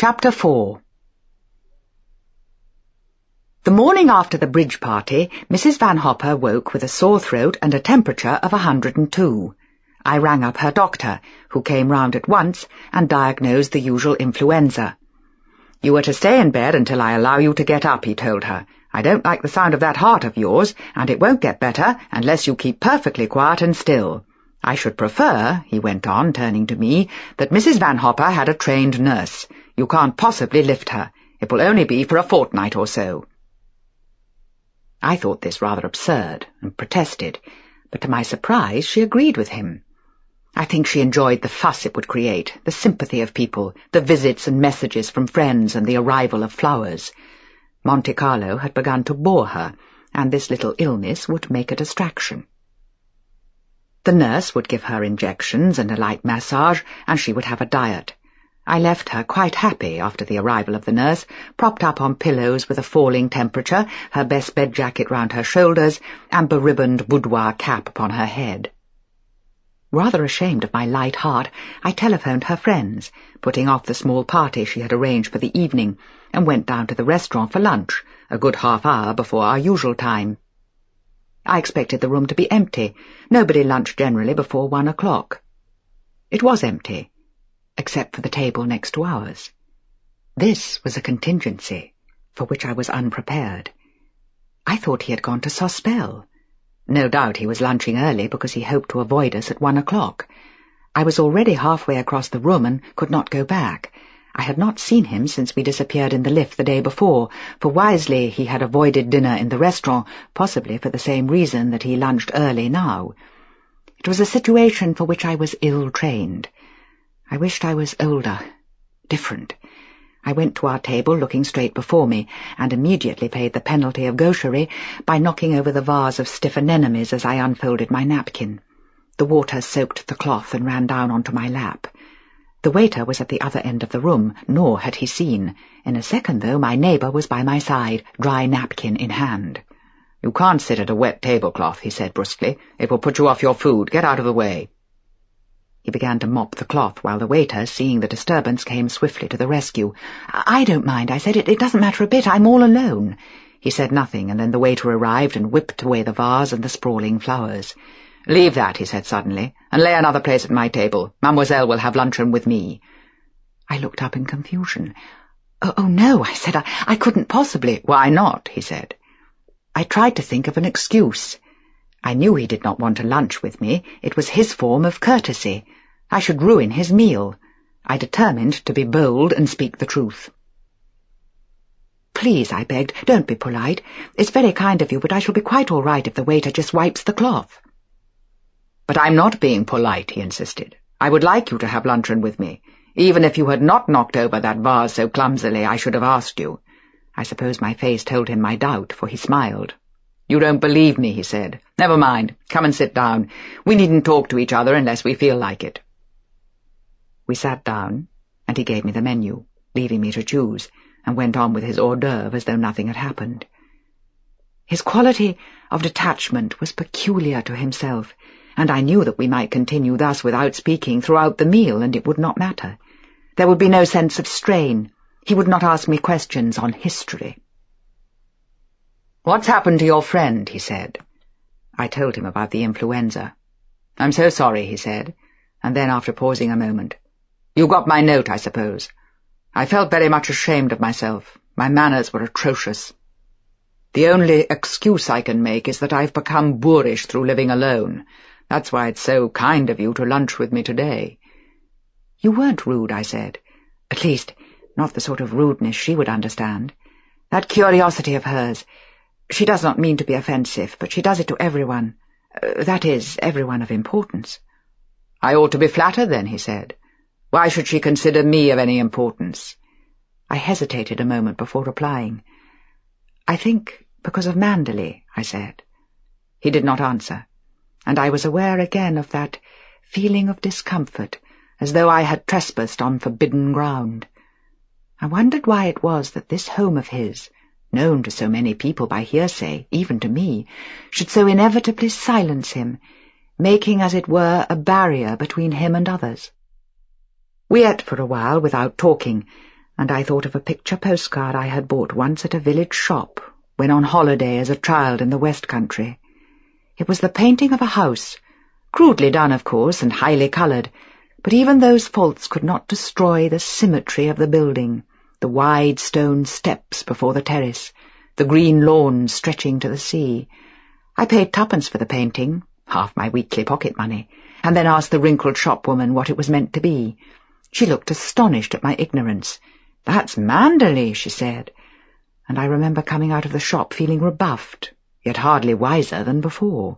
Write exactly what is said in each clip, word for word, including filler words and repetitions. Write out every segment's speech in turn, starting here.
Chapter four. The morning after the bridge party, Missus Van Hopper woke with a sore throat and a temperature of a hundred and two. I rang up her doctor, who came round at once and diagnosed the usual influenza. "You are to stay in bed until I allow you to get up," he told her. "I don't like the sound of that heart of yours, and it won't get better unless you keep perfectly quiet and still. I should prefer," he went on, turning to me, "that Missus Van Hopper had a trained nurse. You can't possibly lift her. It will only be for a fortnight or so." I thought this rather absurd, and protested, but to my surprise she agreed with him. I think she enjoyed the fuss it would create, the sympathy of people, the visits and messages from friends and the arrival of flowers. Monte Carlo had begun to bore her, and this little illness would make a distraction. The nurse would give her injections and a light massage, and she would have a diet. I left her quite happy after the arrival of the nurse, propped up on pillows with a falling temperature, her best bed jacket round her shoulders, and beribboned boudoir cap upon her head. Rather ashamed of my light heart, I telephoned her friends, putting off the small party she had arranged for the evening, and went down to the restaurant for lunch, a good half hour before our usual time. I expected the room to be empty. Nobody lunched generally before one o'clock. It was empty, except for the table next to ours. This was a contingency, for which I was unprepared. I thought he had gone to Sospel. No doubt he was lunching early because he hoped to avoid us at one o'clock. I was already halfway across the room and could not go back. I had not seen him since we disappeared in the lift the day before, for wisely he had avoided dinner in the restaurant, possibly for the same reason that he lunched early now. It was a situation for which I was ill-trained. I wished I was older, different. I went to our table looking straight before me, and immediately paid the penalty of gaucherie by knocking over the vase of stiff anemones as I unfolded my napkin. The water soaked the cloth and ran down onto my lap. The waiter was at the other end of the room, nor had he seen. In a second, though, my neighbour was by my side, dry napkin in hand. "You can't sit at a wet tablecloth," he said brusquely. "It will put you off your food. Get out of the way." He began to mop the cloth, while the waiter, seeing the disturbance, came swiftly to the rescue. "I don't mind," I said. It, it doesn't matter a bit. I'm all alone." He said nothing, and then the waiter arrived and whipped away the vase and the sprawling flowers. "Leave that," he said suddenly, "and lay another place at my table. Mademoiselle will have luncheon with me." I looked up in confusion. Oh, oh no," I said. I, I couldn't possibly." "Why not?" he said. I tried to think of an excuse. I knew he did not want to lunch with me. It was his form of courtesy. I should ruin his meal. I determined to be bold and speak the truth. "Please," I begged, "don't be polite. It's very kind of you, but I shall be quite all right if the waiter just wipes the cloth." "But I'm not being polite," he insisted. "I would like you to have luncheon with me. Even if you had not knocked over that vase so clumsily, I should have asked you." I suppose my face told him my doubt, for he smiled. "You don't believe me," he said. "Never mind. Come and sit down. We needn't talk to each other unless we feel like it." We sat down, and he gave me the menu, leaving me to choose, and went on with his hors d'oeuvre as though nothing had happened. His quality of detachment was peculiar to himself, and I knew that we might continue thus without speaking throughout the meal, and it would not matter. There would be no sense of strain. He would not ask me questions on history. "What's happened to your friend?" he said. I told him about the influenza. "I'm so sorry," he said, and then, after pausing a moment, "You got my note, I suppose. I felt very much ashamed of myself. My manners were atrocious. The only excuse I can make is that I've become boorish through living alone. That's why it's so kind of you to lunch with me today." "You weren't rude," I said. "At least, not the sort of rudeness she would understand. That curiosity of hers, she does not mean to be offensive, but she does it to everyone. Uh, that is, everyone of importance." "I ought to be flattered, then," he said. "Why should she consider me of any importance?" I hesitated a moment before replying. "I think because of Manderley," I said. He did not answer, and I was aware again of that feeling of discomfort, as though I had trespassed on forbidden ground. I wondered why it was that this home of his, known to so many people by hearsay, even to me, should so inevitably silence him, making, as it were, a barrier between him and others. We ate for a while without talking, and I thought of a picture postcard I had bought once at a village shop when on holiday as a child in the West Country. It was the painting of a house, crudely done, of course, and highly coloured, but even those faults could not destroy the symmetry of the building, the wide stone steps before the terrace, the green lawns stretching to the sea. I paid twopence for the painting, half my weekly pocket money, and then asked the wrinkled shopwoman what it was meant to be. She looked astonished at my ignorance. "That's Manderley," she said, and I remember coming out of the shop feeling rebuffed, yet hardly wiser than before.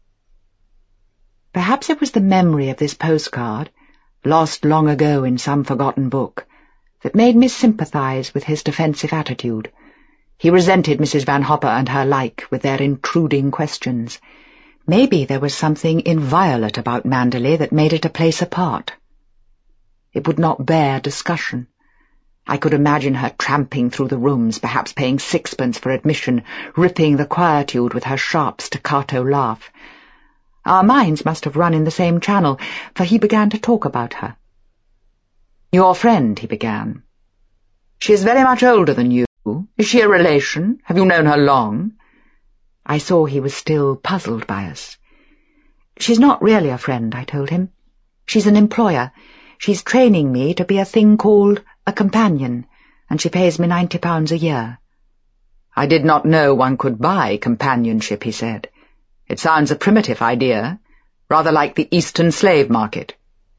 Perhaps it was the memory of this postcard, lost long ago in some forgotten book, that made me sympathise with his defensive attitude. He resented Missus Van Hopper and her like with their intruding questions. Maybe there was something inviolate about Manderley that made it a place apart. It would not bear discussion. I could imagine her tramping through the rooms, perhaps paying sixpence for admission, ripping the quietude with her sharp staccato laugh. Our minds must have run in the same channel, for he began to talk about her. "Your friend," he began. "She is very much older than you. Is she a relation? Have you known her long?" I saw he was still puzzled by us. "She's not really a friend," I told him. "She's an employer. She's training me to be a thing called a companion, and she pays me ninety pounds a year." "I did not know one could buy companionship," he said. "It sounds a primitive idea, rather like the Eastern slave market."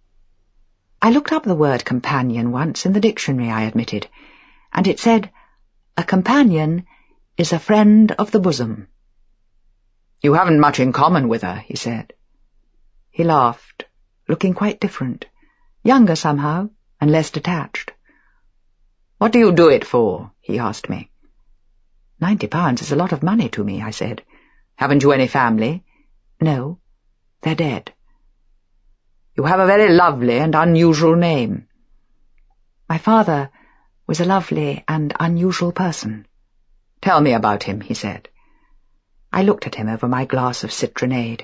I looked up the word companion once in the dictionary, I admitted, and it said, "A companion is a friend of the bosom." "You haven't much in common with her," he said. He laughed, looking quite different, younger somehow, and less detached. "What do you do it for?" he asked me. Ninety pounds is a lot of money to me," I said. "Haven't you any family?" "No, they're dead." "You have a very lovely and unusual name." "My father was a lovely and unusual person." "Tell me about him," he said. I looked at him over my glass of citronade.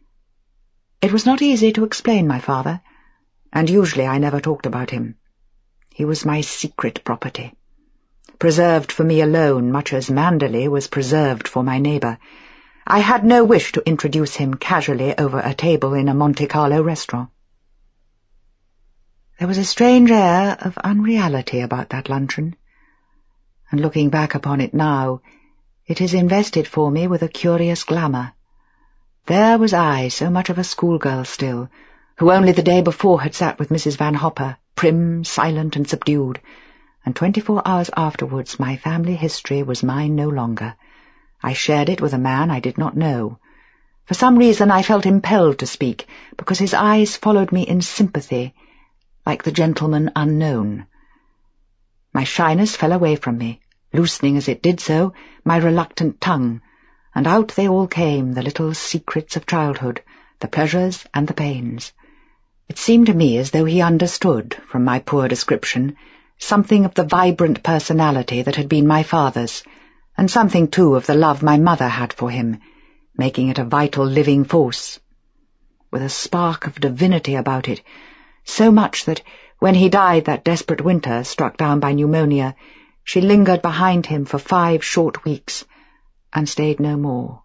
It was not easy to explain my father, and usually I never talked about him. He was my secret property, preserved for me alone, much as Manderley was preserved for my neighbour. I had no wish to introduce him casually over a table in a Monte Carlo restaurant. There was a strange air of unreality about that luncheon, and looking back upon it now, it is invested for me with a curious glamour. There was I, so much of a schoolgirl still, who only the day before had sat with Missus Van Hopper, prim, silent, and subdued, and twenty-four hours afterwards my family history was mine no longer. I shared it with a man I did not know. For some reason I felt impelled to speak, because his eyes followed me in sympathy, like the gentleman unknown. My shyness fell away from me, loosening as it did so my reluctant tongue, and out they all came, the little secrets of childhood, the pleasures and the pains. It seemed to me as though he understood, from my poor description, something of the vibrant personality that had been my father's, and something, too, of the love my mother had for him, making it a vital living force, with a spark of divinity about it, so much that, when he died that desperate winter, struck down by pneumonia, she lingered behind him for five short weeks, and stayed no more.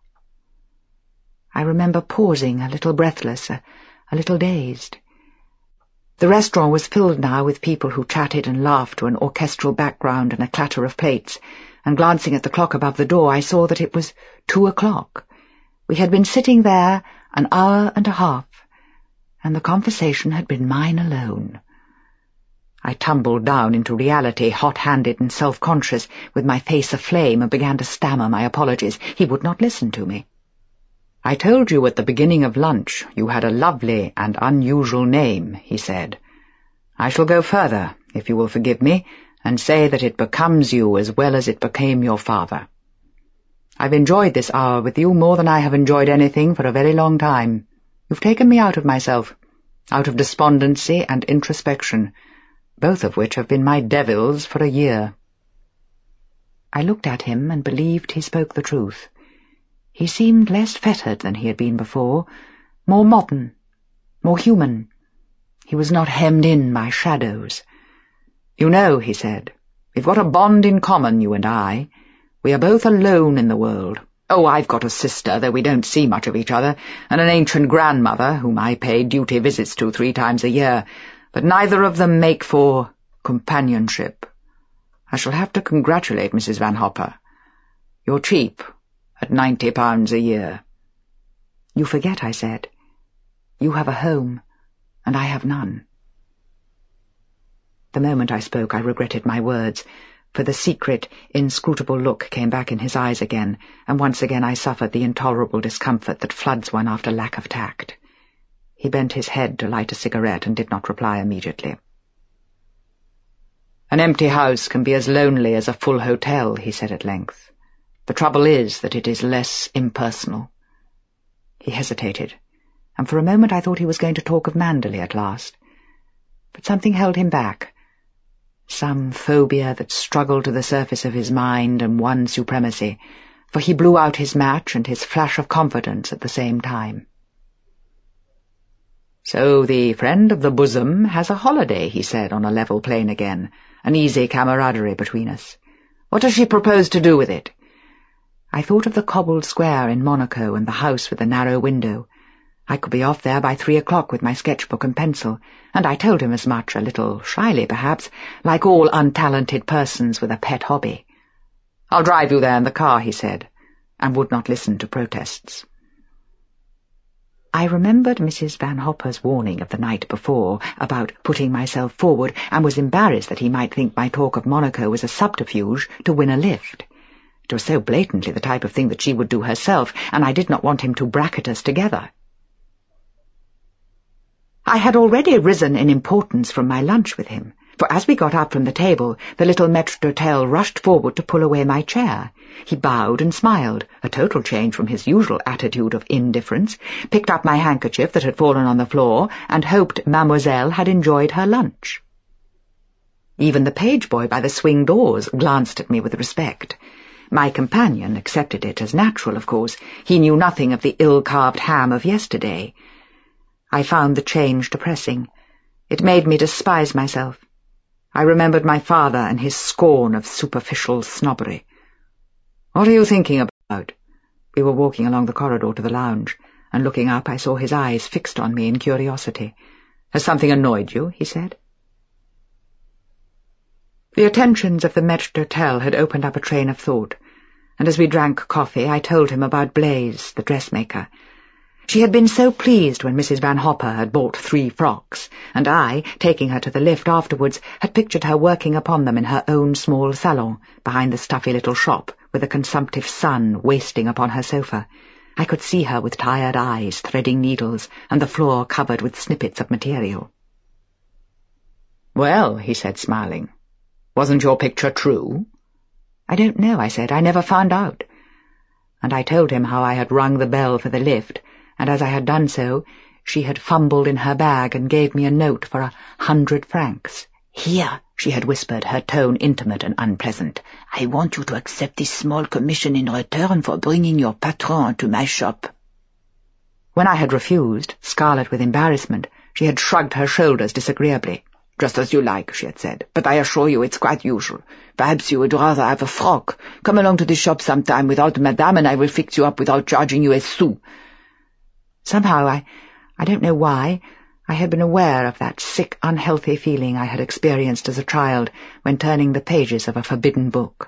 I remember pausing, a little breathless, a, a little dazed. The restaurant was filled now with people who chatted and laughed to an orchestral background and a clatter of plates, and glancing at the clock above the door I saw that it was two o'clock. We had been sitting there an hour and a half, and the conversation had been mine alone. I tumbled down into reality, hot-handed and self-conscious, with my face aflame, and began to stammer my apologies. He would not listen to me. "I told you at the beginning of lunch you had a lovely and unusual name," he said. "I shall go further, if you will forgive me, and say that it becomes you as well as it became your father. I've enjoyed this hour with you more than I have enjoyed anything for a very long time. You've taken me out of myself, out of despondency and introspection, both of which have been my devils for a year." I looked at him and believed he spoke the truth. He seemed less fettered than he had been before, more modern, more human. He was not hemmed in by shadows. "You know," he said, We've got a bond in common, you and I. We are both alone in the world. Oh, I've got a sister, though we don't see much of each other, and an ancient grandmother, whom I pay duty visits to three times a year, but neither of them make for companionship. I shall have to congratulate Missus Van Hopper. You're cheap, at ninety pounds a year. You forget, I said. You have a home, and I have none. The moment I spoke, I regretted my words, for the secret, inscrutable look came back in his eyes again, and once again I suffered the intolerable discomfort that floods one after lack of tact. He bent his head to light a cigarette and did not reply immediately. An empty house can be as lonely as a full hotel, he said at length. The trouble is that it is less impersonal. He hesitated, and for a moment I thought he was going to talk of Manderley at last. But something held him back. Some phobia that struggled to the surface of his mind and won supremacy, for he blew out his match and his flash of confidence at the same time. "So the friend of the bosom has a holiday," he said on a level plane again, an easy camaraderie between us. "What does she propose to do with it?" I thought of the cobbled square in Monaco and the house with the narrow window. I could be off there by three o'clock with my sketchbook and pencil, and I told him as much, a little shyly perhaps, like all untalented persons with a pet hobby. "I'll drive you there in the car," he said, and would not listen to protests. I remembered Missus Van Hopper's warning of the night before about putting myself forward, and was embarrassed that he might think my talk of Monaco was a subterfuge to win a lift. It was so blatantly the type of thing that she would do herself, and I did not want him to bracket us together. I had already risen in importance from my lunch with him, for as we got up from the table, the little maître d'hôtel rushed forward to pull away my chair. He bowed and smiled, a total change from his usual attitude of indifference, picked up my handkerchief that had fallen on the floor, and hoped Mademoiselle had enjoyed her lunch. Even the page boy by the swing doors glanced at me with respect. My companion accepted it as natural, of course. He knew nothing of the ill-carved ham of yesterday. I found the change depressing. It made me despise myself. I remembered my father and his scorn of superficial snobbery. "What are you thinking about?" We were walking along the corridor to the lounge, and looking up I saw his eyes fixed on me in curiosity. "Has something annoyed you?" he said. The attentions of the maître d'hôtel had opened up a train of thought, and as we drank coffee I told him about Blaise, the dressmaker. She had been so pleased when Missus Van Hopper had bought three frocks, and I, taking her to the lift afterwards, had pictured her working upon them in her own small salon, behind the stuffy little shop, with a consumptive sun wasting upon her sofa. I could see her with tired eyes threading needles, and the floor covered with snippets of material. "Well," he said, smiling, "wasn't your picture true?" "I don't know," I said. "I never found out." And I told him how I had rung the bell for the lift, and as I had done so, she had fumbled in her bag and gave me a note for a hundred francs. "Here," she had whispered, her tone intimate and unpleasant. "I want you to accept this small commission in return for bringing your patron to my shop." When I had refused, scarlet with embarrassment, she had shrugged her shoulders disagreeably. "Just as you like," she had said, "but I assure you it's quite usual. Perhaps you would rather have a frock. Come along to the shop sometime without Madame, and I will fix you up without charging you a sou." Somehow, I, I don't know why, I had been aware of that sick, unhealthy feeling I had experienced as a child when turning the pages of a forbidden book.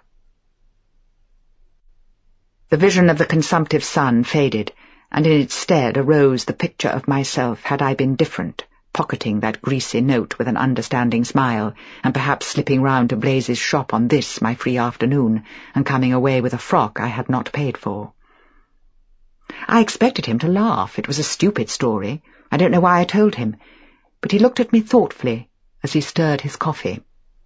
The vision of the consumptive sun faded, and in its stead arose the picture of myself had I been different, pocketing that greasy note with an understanding smile, and perhaps slipping round to Blaise's shop on this, my free afternoon, and coming away with a frock I had not paid for. I expected him to laugh. It was a stupid story. I don't know why I told him, but he looked at me thoughtfully as he stirred his coffee.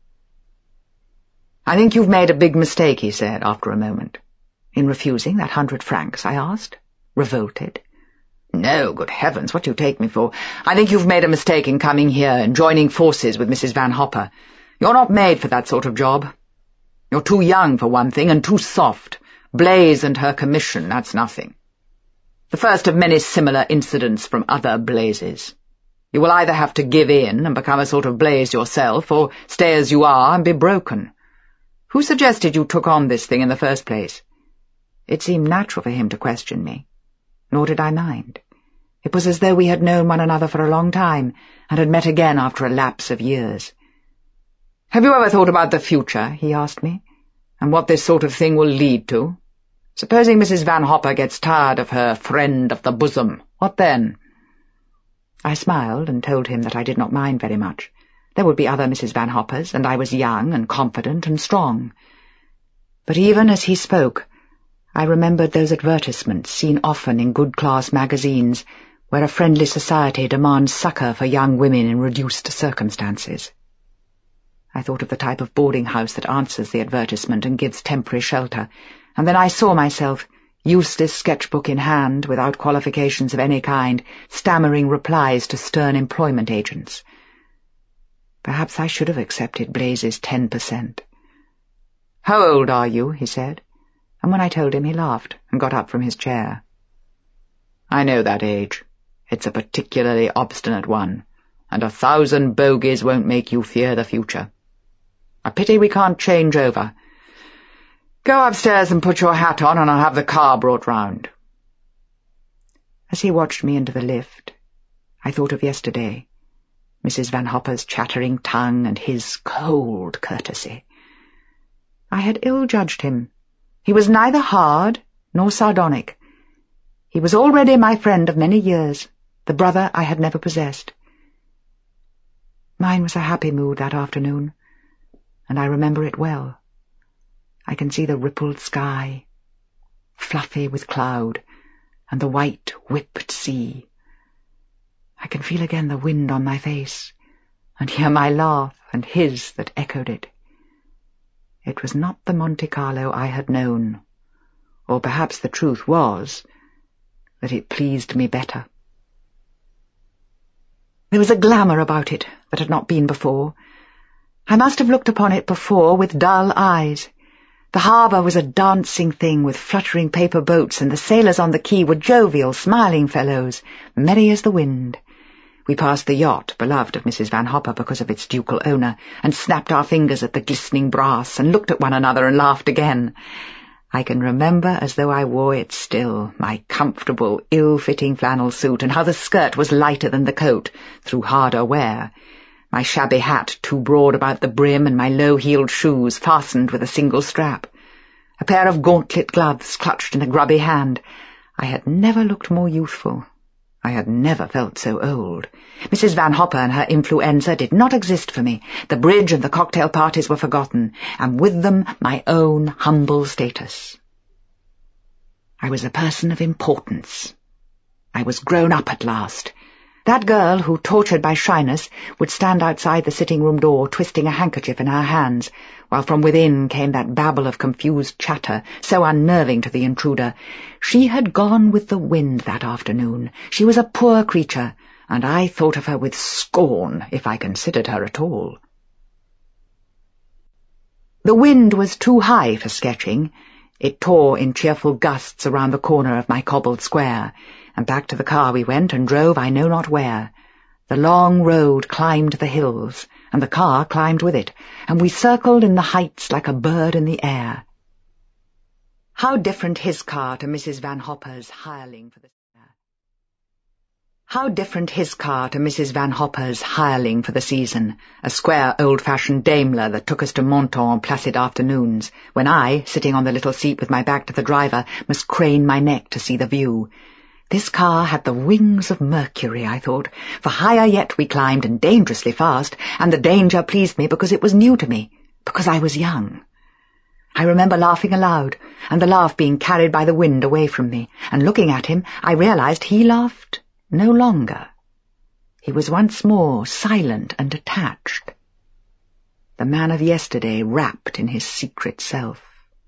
"I think you've made a big mistake," he said after a moment. "In refusing that hundred francs?" I asked, revolted. "No, good heavens, what do you take me for? I think you've made a mistake in coming here and joining forces with Missus Van Hopper. You're not made for that sort of job. You're too young, for one thing, and too soft. Blaise and her commission, that's nothing. The first of many similar incidents from other Blaises. You will either have to give in and become a sort of Blaise yourself, or stay as you are and be broken. Who suggested you took on this thing in the first place?" It seemed natural for him to question me, nor did I mind. It was as though we had known one another for a long time, and had met again after a lapse of years. "Have you ever thought about the future?" he asked me, "and what this sort of thing will lead to? Supposing Missus Van Hopper gets tired of her friend of the bosom, what then?" I smiled and told him that I did not mind very much. There would be other Missus Van Hoppers, and I was young and confident and strong. But even as he spoke, I remembered those advertisements seen often in good-class magazines where a friendly society demands succour for young women in reduced circumstances. I thought of the type of boarding house that answers the advertisement and gives temporary shelter, and then I saw myself, useless sketchbook in hand, without qualifications of any kind, stammering replies to stern employment agents. Perhaps I should have accepted Blaze's ten percent. "How old are you?" he said, and when I told him he laughed and got up from his chair. "I know that age. It's a particularly obstinate one, and a thousand bogies won't make you fear the future. A pity we can't change over. Go upstairs and put your hat on, and I'll have the car brought round." As he watched me into the lift, I thought of yesterday, Missus Van Hopper's chattering tongue and his cold courtesy. I had ill-judged him. He was neither hard nor sardonic. He was already my friend of many years, the brother I had never possessed. Mine was a happy mood that afternoon, and I remember it well. I can see the rippled sky, fluffy with cloud, and the white, whipped sea. I can feel again the wind on my face, and hear my laugh and his that echoed it. It was not the Monte Carlo I had known, or perhaps the truth was that it pleased me better. There was a glamour about it that had not been before. I must have looked upon it before with dull eyes. The harbour was a dancing thing with fluttering paper boats, and the sailors on the quay were jovial, smiling fellows, merry as the wind. We passed the yacht, beloved of Missus Van Hopper because of its ducal owner, and snapped our fingers at the glistening brass, and looked at one another and laughed again. I can remember as though I wore it still, my comfortable, ill-fitting flannel suit, and how the skirt was lighter than the coat, through harder wear, my shabby hat too broad about the brim, and my low-heeled shoes fastened with a single strap. A pair of gauntlet gloves clutched in a grubby hand. I had never looked more youthful. I had never felt so old. Missus Van Hopper and her influenza did not exist for me. The bridge and the cocktail parties were forgotten, and with them my own humble status. I was a person of importance. I was grown up at last. That girl who, tortured by shyness, would stand outside the sitting-room door twisting a handkerchief in her hands, while from within came that babble of confused chatter, so unnerving to the intruder. She had gone with the wind that afternoon. She was a poor creature, and I thought of her with scorn, if I considered her at all. The wind was too high for sketching. It tore in cheerful gusts around the corner of my cobbled square, and back to the car we went and drove I know not where. The long road climbed the hills, and the car climbed with it, and we circled in the heights like a bird in the air. How different his car to Missus Van Hopper's hireling for the How different his car to Missus Van Hopper's hireling for the season, a square old-fashioned Daimler that took us to Monton on placid afternoons, when I, sitting on the little seat with my back to the driver, must crane my neck to see the view. This car had the wings of Mercury, I thought, for higher yet we climbed, and dangerously fast, and the danger pleased me because it was new to me, because I was young. I remember laughing aloud, and the laugh being carried by the wind away from me, and looking at him, I realized he laughed no longer. He was once more silent and detached. The man of yesterday wrapped in his secret self.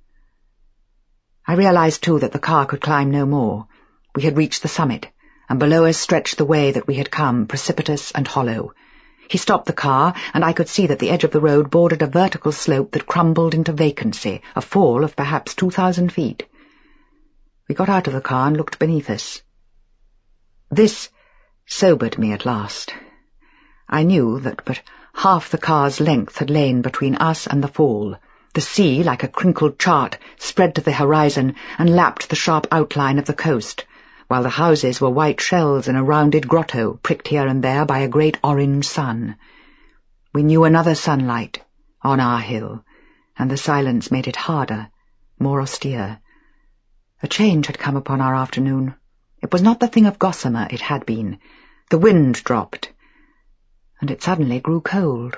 I realized, too, that the car could climb no more. We had reached the summit, and below us stretched the way that we had come, precipitous and hollow. He stopped the car, and I could see that the edge of the road bordered a vertical slope that crumbled into vacancy, a fall of perhaps two thousand feet. We got out of the car and looked beneath us. This sobered me at last. I knew that but half the car's length had lain between us and the fall, The sea, like a crinkled chart, spread to the horizon and lapped the sharp outline of the coast, while the houses were white shells in a rounded grotto pricked here and there by a great orange sun. We knew another sunlight on our hill, and the silence made it harder, more austere. A change had come upon our afternoon. It was not the thing of gossamer it had been. The wind dropped, and it suddenly grew cold.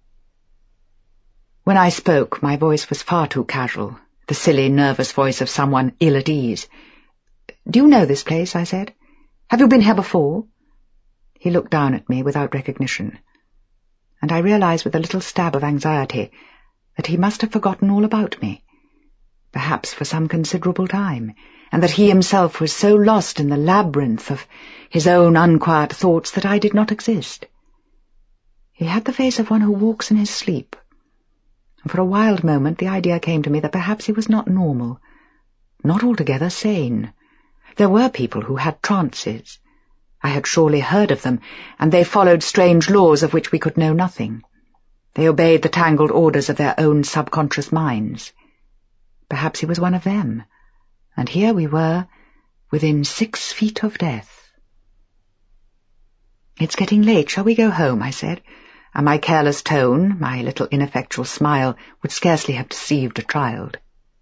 When I spoke, my voice was far too casual, the silly, nervous voice of someone ill at ease. "Do you know this place?" I said. "Have you been here before?" He looked down at me without recognition, and I realized with a little stab of anxiety that he must have forgotten all about me, perhaps for some considerable time, and that he himself was so lost in the labyrinth of his own unquiet thoughts that I did not exist. He had the face of one who walks in his sleep, and for a wild moment the idea came to me that perhaps he was not normal, not altogether sane. There were people who had trances. I had surely heard of them, and they followed strange laws of which we could know nothing. They obeyed the tangled orders of their own subconscious minds. Perhaps he was one of them, and here we were, within six feet of death. "It's getting late. Shall we go home?" I said, and my careless tone, my little ineffectual smile, would scarcely have deceived a child.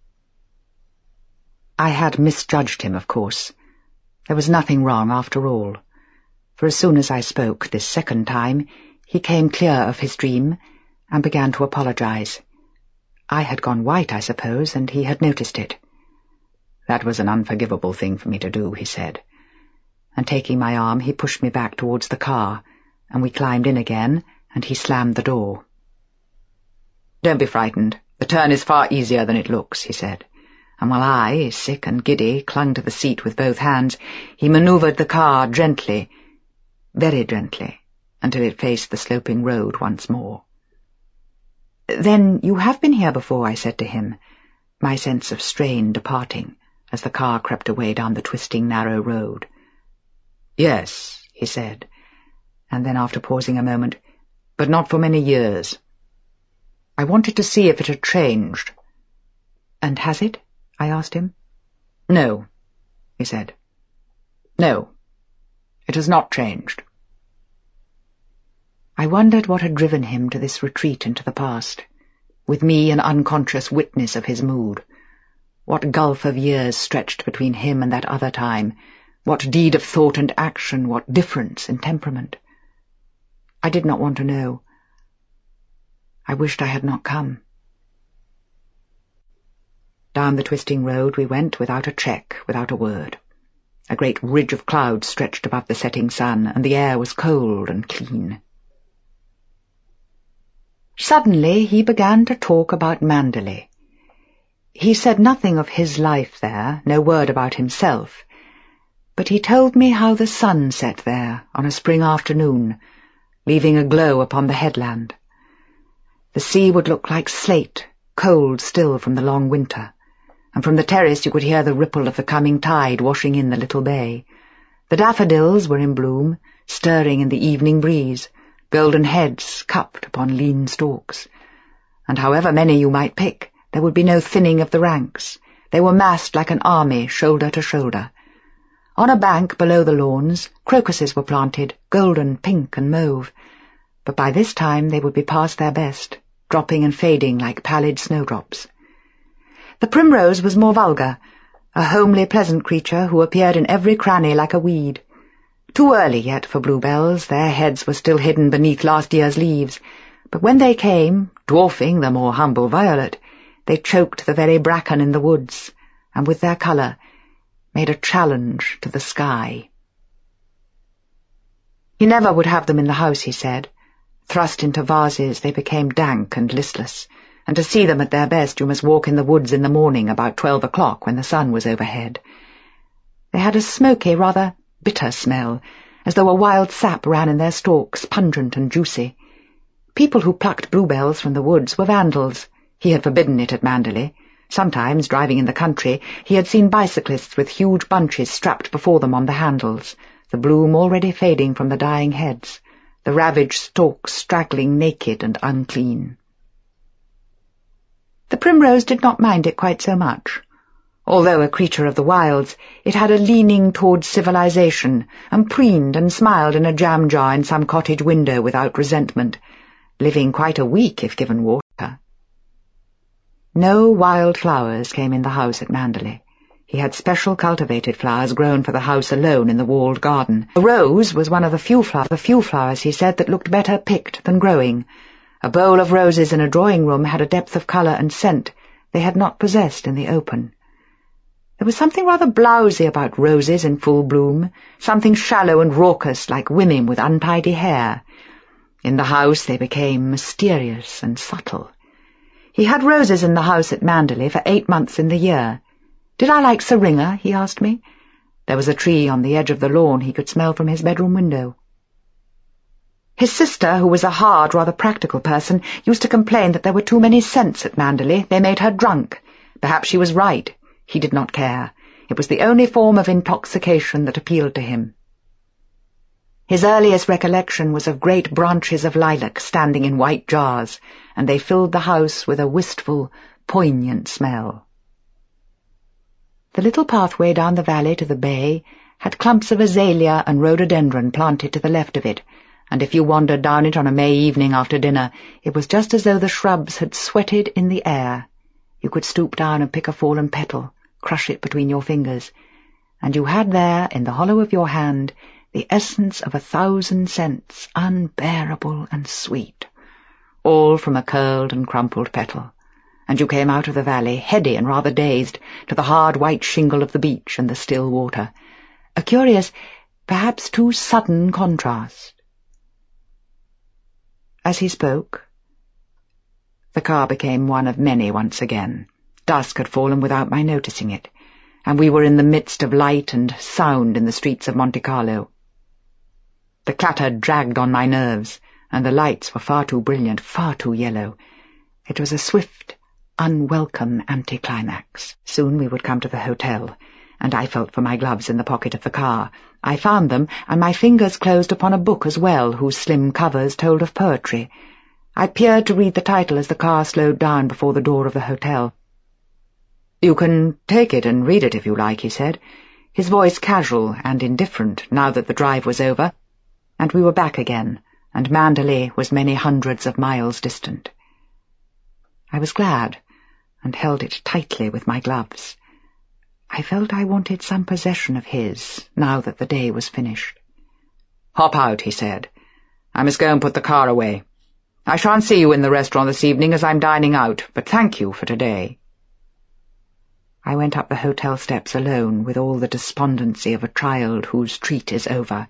I had misjudged him, of course. There was nothing wrong after all, for as soon as I spoke this second time, he came clear of his dream and began to apologize. I had gone white, I suppose, and he had noticed it. "That was an unforgivable thing for me to do," he said, and taking my arm he pushed me back towards the car, and we climbed in again, and he slammed the door. "Don't be frightened. The turn is far easier than it looks," he said, and while I, sick and giddy, clung to the seat with both hands, he manoeuvred the car gently, very gently, until it faced the sloping road once more. "Then you have been here before," I said to him, my sense of strain departing as the car crept away down the twisting narrow road. "Yes," he said, and then after pausing a moment, "but not for many years. I wanted to see if it had changed." "And has it?" I asked him. "No," he said. "No, it has not changed." I wondered what had driven him to this retreat into the past, with me an unconscious witness of his mood. What gulf of years stretched between him and that other time, what deed of thought and action, what difference in temperament. I did not want to know. I wished I had not come. Down the twisting road we went without a check, without a word. A great ridge of clouds stretched above the setting sun, and the air was cold and clean. Suddenly he began to talk about Manderley. He said nothing of his life there, no word about himself, but he told me how the sun set there on a spring afternoon, leaving a glow upon the headland. The sea would look like slate, cold still from the long winter, and from the terrace you could hear the ripple of the coming tide washing in the little bay. The daffodils were in bloom, stirring in the evening breeze, golden heads cupped upon lean stalks, and however many you might pick, there would be no thinning of the ranks. They were massed like an army, shoulder to shoulder. On a bank below the lawns, crocuses were planted, golden, pink, and mauve, but by this time they would be past their best, dropping and fading like pallid snowdrops. The primrose was more vulgar, a homely, pleasant creature who appeared in every cranny like a weed. Too early yet for bluebells, their heads were still hidden beneath last year's leaves, but when they came, dwarfing the more humble violet, they choked the very bracken in the woods, and with their colour made a challenge to the sky. He never would have them in the house, he said. Thrust into vases, they became dank and listless, and to see them at their best you must walk in the woods in the morning about twelve o'clock when the sun was overhead. They had a smoky, rather bitter smell, as though a wild sap ran in their stalks, pungent and juicy. People who plucked bluebells from the woods were vandals. He had forbidden it at Manderley. Sometimes, driving in the country, he had seen bicyclists with huge bunches strapped before them on the handles, the bloom already fading from the dying heads, the ravaged stalks straggling naked and unclean. The The primrose did not mind it quite so much. Although a creature of the wilds, it had a leaning towards civilization, and preened and smiled in a jam jar in some cottage window without resentment, living quite a week if given water. No wild flowers came in the house at Manderley. He had special cultivated flowers grown for the house alone in the walled garden. A rose was one of the few, flower the few flowers, he said, that looked better picked than growing. A bowl of roses in a drawing-room had a depth of colour and scent they had not possessed in the open. There was something rather blousy about roses in full bloom, something shallow and raucous like women with untidy hair. In the house they became mysterious and subtle. He had roses in the house at Manderley for eight months in the year. Did I like syringa? He asked me. There was a tree on the edge of the lawn he could smell from his bedroom window. His sister, who was a hard, rather practical person, used to complain that there were too many scents at Manderley. They made her drunk. Perhaps she was right. He did not care. It was the only form of intoxication that appealed to him. His earliest recollection was of great branches of lilac standing in white jars, and they filled the house with a wistful, poignant smell. The little pathway down the valley to the bay had clumps of azalea and rhododendron planted to the left of it, and if you wandered down it on a May evening after dinner, it was just as though the shrubs had sweated in the air. You could stoop down and pick a fallen petal, crush it between your fingers, and you had there, in the hollow of your hand, the essence of a thousand scents, unbearable and sweet, all from a curled and crumpled petal. And you came out of the valley, heady and rather dazed, to the hard white shingle of the beach and the still water. A curious, perhaps too sudden contrast. As he spoke, the car became one of many once again. Dusk had fallen without my noticing it, and we were in the midst of light and sound in the streets of Monte Carlo. The clatter dragged on my nerves, and the lights were far too brilliant, far too yellow. It was a swift, unwelcome anticlimax. Soon we would come to the hotel, and I felt for my gloves in the pocket of the car. I found them, and my fingers closed upon a book as well, whose slim covers told of poetry. I peered to read the title as the car slowed down before the door of the hotel. "You can take it and read it if you like," he said, his voice casual and indifferent now that the drive was over, and we were back again, and Manderley was many hundreds of miles distant. I was glad, and held it tightly with my gloves. I felt I wanted some possession of his, now that the day was finished. "Hop out," he said. "I must go and put the car away. I shan't see you in the restaurant this evening as I'm dining out, but thank you for today." I went up the hotel steps alone, with all the despondency of a child whose treat is over.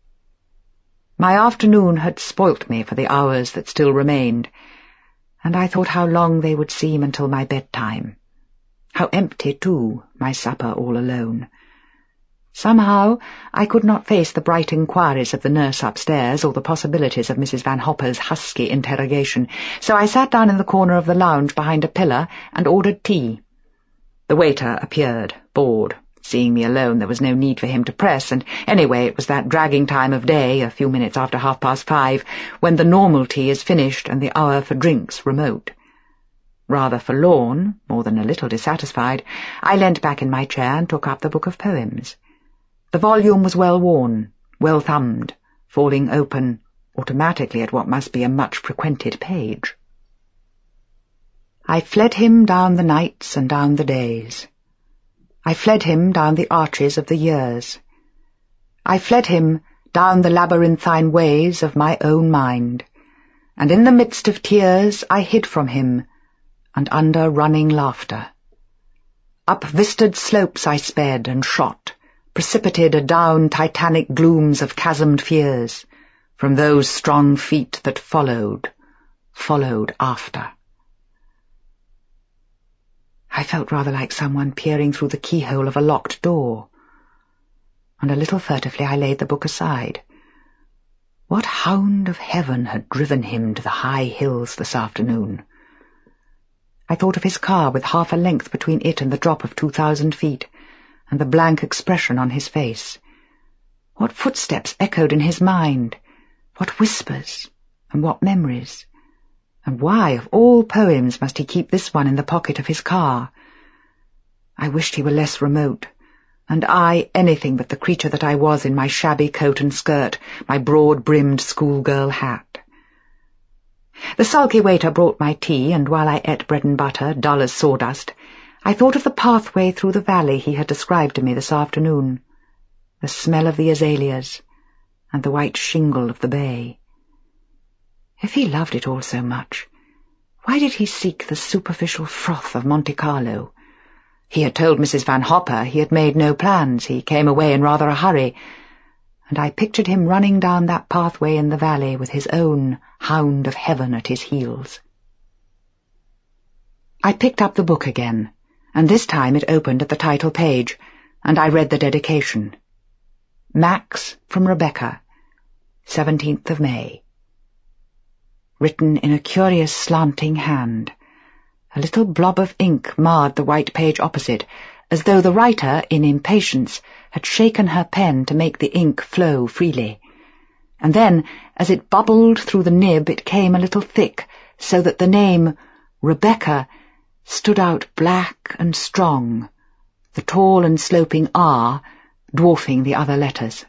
My afternoon had spoilt me for the hours that still remained, and I thought how long they would seem until my bedtime. How empty, too, my supper all alone. Somehow I could not face the bright inquiries of the nurse upstairs or the possibilities of Missus Van Hopper's husky interrogation, so I sat down in the corner of the lounge behind a pillar and ordered tea. The waiter appeared, bored. Seeing me alone, there was no need for him to press, and anyway it was that dragging time of day, a few minutes after half-past five, when the normal tea is finished and the hour for drinks remote. Rather forlorn, more than a little dissatisfied, I leant back in my chair and took up the book of poems. The volume was well worn, well thumbed, falling open automatically at what must be a much-frequented page. I fled him down the nights and down the days. I fled him down the arches of the years. I fled him down the labyrinthine ways of my own mind, and in the midst of tears I hid from him, and under running laughter. Up vistaed slopes I sped and shot, precipitated adown titanic glooms of chasmed fears, from those strong feet that followed, followed after. I felt rather like someone peering through the keyhole of a locked door, and a little furtively I laid the book aside. What hound of heaven had driven him to the high hills this afternoon? I thought of his car with half a length between it and the drop of two thousand feet, and the blank expression on his face. What footsteps echoed in his mind, what whispers, and what memories. And why, of all poems, must he keep this one in the pocket of his car? I wished he were less remote, and I anything but the creature that I was in my shabby coat and skirt, my broad-brimmed schoolgirl hat. The sulky waiter brought my tea, and while I ate bread and butter, dull as sawdust, I thought of the pathway through the valley he had described to me this afternoon, the smell of the azaleas, and the white shingle of the bay. If he loved it all so much, why did he seek the superficial froth of Monte Carlo? He had told Missus Van Hopper he had made no plans, he came away in rather a hurry, and I pictured him running down that pathway in the valley with his own hound of heaven at his heels. I picked up the book again, and this time it opened at the title page, and I read the dedication. Max from Rebecca, seventeenth of May. Written in a curious slanting hand. A little blob of ink marred the white page opposite, as though the writer, in impatience, had shaken her pen to make the ink flow freely. And then, as it bubbled through the nib, it came a little thick, so that the name, Rebecca, stood out black and strong, the tall and sloping R dwarfing the other letters.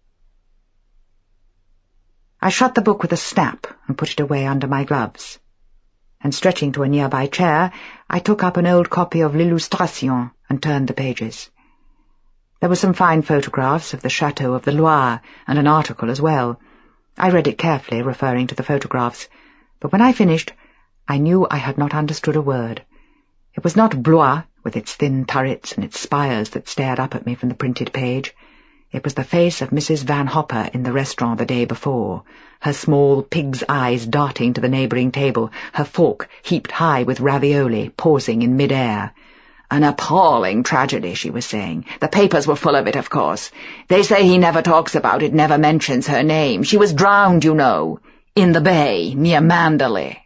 I shut the book with a snap and put it away under my gloves, and stretching to a nearby chair, I took up an old copy of L'Illustration and turned the pages. There were some fine photographs of the Chateau of the Loire, and an article as well. I read it carefully, referring to the photographs, but when I finished, I knew I had not understood a word. It was not Blois, with its thin turrets and its spires that stared up at me from the printed page. It was the face of Missus Van Hopper in the restaurant the day before, her small pig's eyes darting to the neighbouring table, her fork heaped high with ravioli, pausing in mid-air. An appalling tragedy, she was saying. The papers were full of it, of course. They say he never talks about it, never mentions her name. She was drowned, you know, in the bay, near Mandalay.